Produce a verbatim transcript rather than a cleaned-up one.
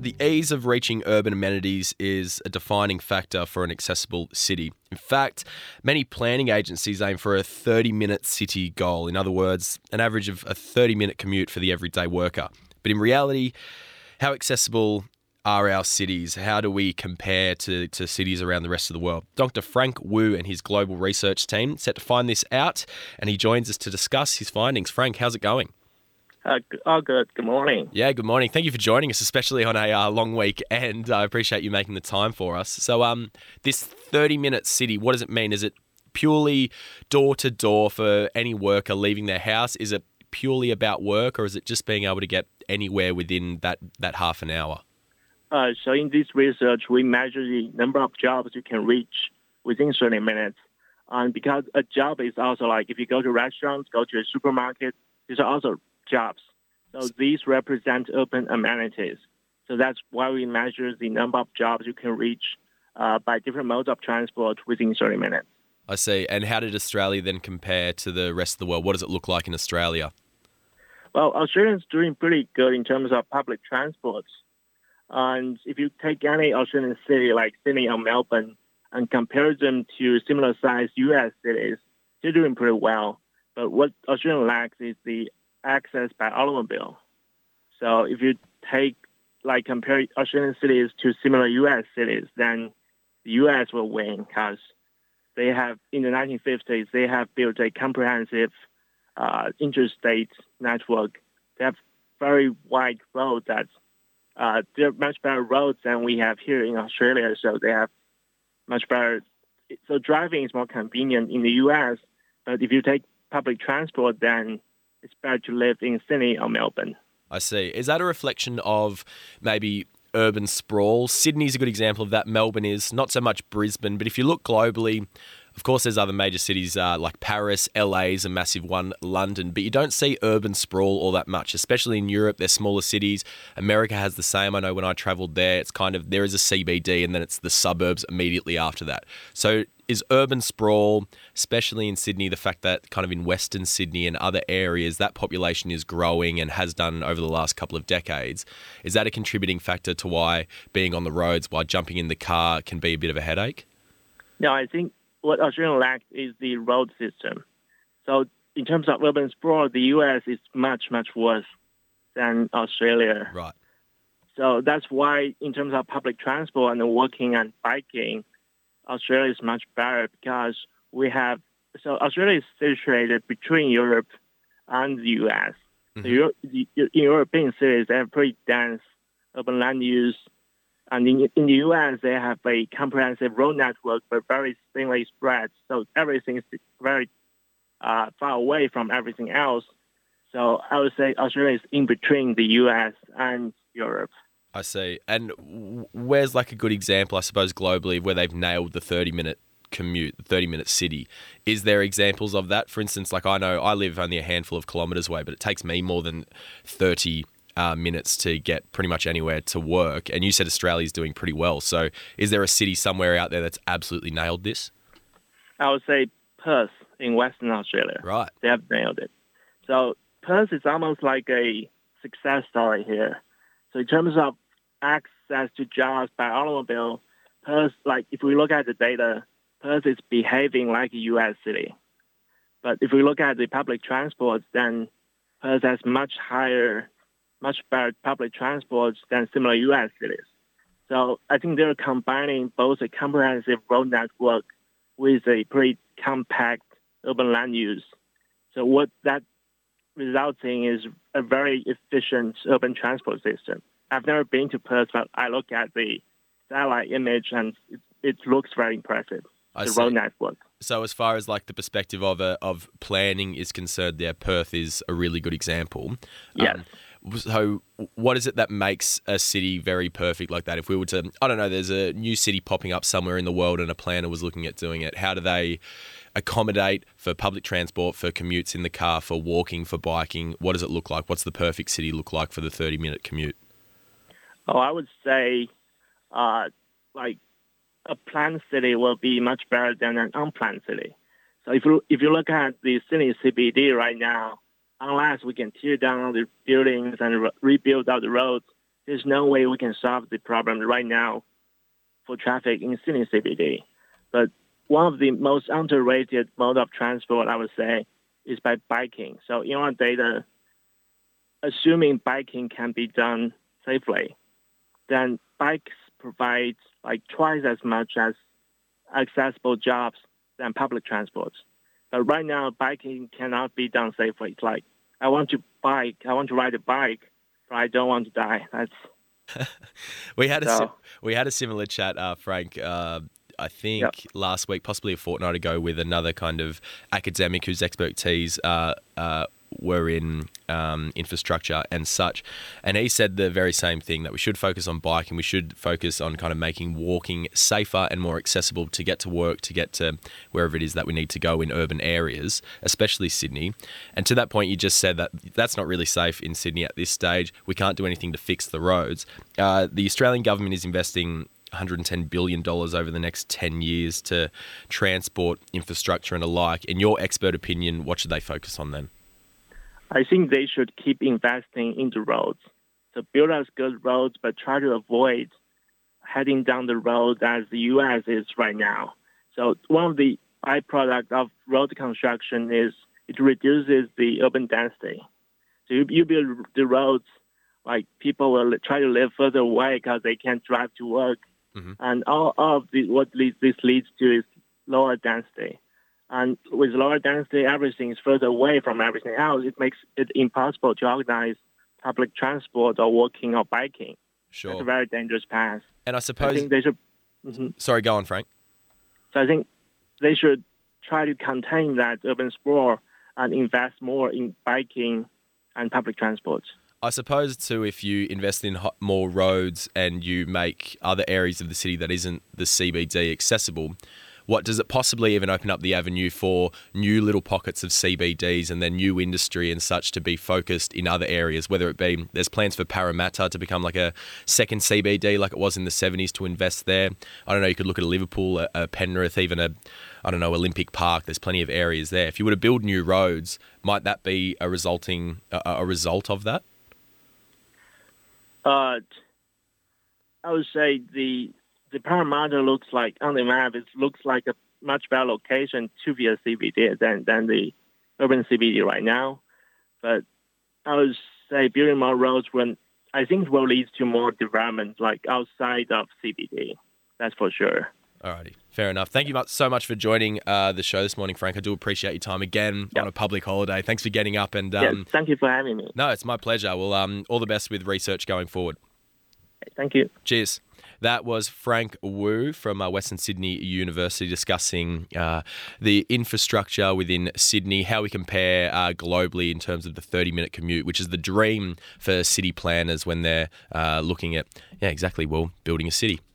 The ease of reaching urban amenities is a defining factor for an accessible city. In fact, many planning agencies aim for a thirty-minute city goal. In other words, an average of a thirty-minute commute for the everyday worker. But in reality, how accessible are our cities? How do we compare to, to cities around the rest of the world? Doctor Frank Wu and his global research team set to find this out, and he joins us to discuss his findings. Frank, how's it going? Uh, oh, good. Good morning. Yeah, good morning. Thank you for joining us, especially on a uh, long week, and I appreciate you making the time for us. So um, this thirty-minute city, what does it mean? Is it purely door-to-door for any worker leaving their house? Is it purely about work, or is it just being able to get anywhere within that, that half an hour? Uh, so in this research, we measure the number of jobs you can reach within thirty minutes. And because a job is also like if you go to restaurants, go to a supermarket, these are also jobs. So these represent urban amenities. So that's why we measure the number of jobs you can reach uh, by different modes of transport within thirty minutes. I see. And how did Australia then compare to the rest of the world? What does it look like in Australia? Well, Australia's doing pretty good in terms of public transport. And if you take any Australian city like Sydney or Melbourne and compare them to similar-sized U S cities, they're doing pretty well. But what Australia lacks is the access by automobile. So if you take, like, compare Australian cities to similar U S cities, then the U S will win because they have, in the nineteen fifties, they have built a comprehensive uh, interstate network. They have very wide roads that Uh, they're much better roads than we have here in Australia, so they have much better. So driving is more convenient in the U S, but if you take public transport, then it's better to live in Sydney or Melbourne. I see. Is that a reflection of maybe urban sprawl? Sydney's a good example of that. Melbourne is, not so much Brisbane, but if you look globally, of course, there's other major cities uh, like Paris, L A is a massive one, London, but you don't see urban sprawl all that much, especially in Europe. They're smaller cities. America has the same. I know when I travelled there, it's kind of, there is a C B D and then it's the suburbs immediately after that. So is urban sprawl, especially in Sydney, the fact that kind of in Western Sydney and other areas, that population is growing and has done over the last couple of decades, is that a contributing factor to why being on the roads, why jumping in the car can be a bit of a headache? No, I think what Australia lacks is the road system. So in terms of urban sprawl, the U S is much, much worse than Australia. Right. So that's why in terms of public transport and walking and biking, Australia is much better because we have, so Australia is situated between Europe and the U S. Mm-hmm. So Euro, the, in European cities, they have pretty dense urban land use. And in, in the U S, they have a comprehensive road network, but very thinly spread. So everything is very uh, far away from everything else. So I would say Australia is in between the U S and Europe. I see. And where's like a good example, I suppose, globally, where they've nailed the thirty-minute commute, the thirty-minute city? Is there examples of that? For instance, like I know I live only a handful of kilometres away, but it takes me more than thirty Uh, minutes to get pretty much anywhere to work. And you said Australia's doing pretty well. So is there a city somewhere out there that's absolutely nailed this? I would say Perth in Western Australia. Right. They have nailed it. So Perth is almost like a success story here. So in terms of access to jobs by automobile, Perth, like if we look at the data, Perth is behaving like a U S city. But if we look at the public transport, then Perth has much higher much better public transport than similar U S cities. So I think they're combining both a comprehensive road network with a pretty compact urban land use. So what that results in is a very efficient urban transport system. I've never been to Perth, but I look at the satellite image and it, it looks very impressive, I the see. road network. So as far as like the perspective of a, of planning is concerned, there, Perth is a really good example. Yes. Um, So what is it that makes a city very perfect like that? If we were to, I don't know, there's a new city popping up somewhere in the world and a planner was looking at doing it. How do they accommodate for public transport, for commutes in the car, for walking, for biking? What does it look like? What's the perfect city look like for the thirty-minute commute? Oh, I would say uh, like a planned city will be much better than an unplanned city. So if you, if you look at the Sydney C B D right now, unless we can tear down the buildings and re- rebuild out the roads, there's no way we can solve the problem right now for traffic in Sydney C B D. But one of the most underrated mode of transport, I would say, is by biking. So in our data, assuming biking can be done safely, then bikes provide like twice as much as accessible jobs than public transport. But right now, biking cannot be done safely. It's like, I want to bike, I want to ride a bike, but I don't want to die. That's we had a so, si- we had a similar chat, uh, Frank. Uh, I think yep. last week, possibly a fortnight ago, with another kind of academic whose expertise uh, uh, were in um, infrastructure and such. And he said the very same thing, that we should focus on biking, we should focus on kind of making walking safer and more accessible to get to work, to get to wherever it is that we need to go in urban areas, especially Sydney. And to that point, you just said that that's not really safe in Sydney at this stage. We can't do anything to fix the roads. Uh, the Australian government is investing one hundred ten billion dollars over the next ten years to transport infrastructure and alike. In your expert opinion, what should they focus on then? I think they should keep investing into roads. So build us good roads, but try to avoid heading down the road as the U S is right now. So one of the byproducts of road construction is it reduces the urban density. So you, you build the roads, like people will try to live further away because they can't drive to work. Mm-hmm. And all, all of the, what leads, this leads to is lower density. And with lower density, everything is further away from everything else. It makes it impossible to organize public transport or walking or biking. Sure. It's a very dangerous path. And I suppose... I think they should... Mm-hmm. Sorry, go on, Frank. So I think they should try to contain that urban sprawl and invest more in biking and public transport. I suppose, too, if you invest in more roads and you make other areas of the city that isn't the C B D accessible, what does it possibly even open up the avenue for new little pockets of C B Ds and then new industry and such to be focused in other areas, whether it be there's plans for Parramatta to become like a second C B D like it was in the seventies to invest there. I don't know, you could look at a Liverpool, a, a Penrith, even a, I don't know, Olympic Park. There's plenty of areas there. If you were to build new roads, might that be a resulting a, a result of that? Uh, I would say the the Parramatta looks like, on the map, it looks like a much better location to be a C B D than, than the urban C B D right now. But I would say building more roads when I think will lead to more development like outside of C B D. That's for sure. Alrighty, fair enough. Thank you so much for joining uh, the show this morning, Frank. I do appreciate your time again yep. on a public holiday. Thanks for getting up and. Um, yes, thank you for having me. No, it's my pleasure. Well, um, all the best with research going forward. Thank you. Cheers. That was Frank Wu from uh, Western Sydney University discussing uh, the infrastructure within Sydney, how we compare uh, globally in terms of the thirty-minute commute, which is the dream for city planners when they're uh, looking at, yeah, exactly, well, building a city.